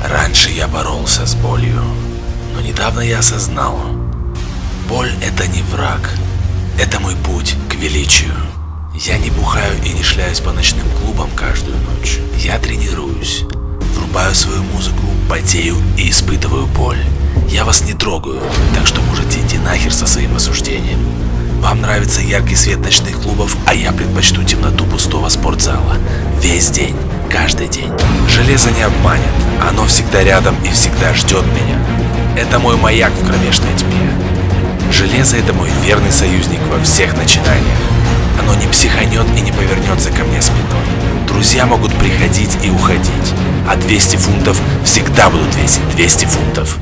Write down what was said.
Раньше я боролся с болью, но недавно я осознал: боль — это не враг, это мой путь к величию. Я не бухаю и не шляюсь по ночным клубам каждую ночь. Я тренируюсь, врубаю свою музыку, потею и испытываю боль. Я вас не трогаю, так что можете идти нахер со своим осуждением. Вам нравится яркий свет ночных клубов, а я предпочту темноту пустого спортзала. Весь день, каждый день. Железо не обманет, оно всегда рядом и всегда ждет меня. Это мой маяк в кромешной тьме. Железо — это мой верный союзник во всех начинаниях. Оно не психанет и не повернется ко мне спиной. Друзья могут приходить и уходить, а 200 фунтов всегда будут весить 200 фунтов.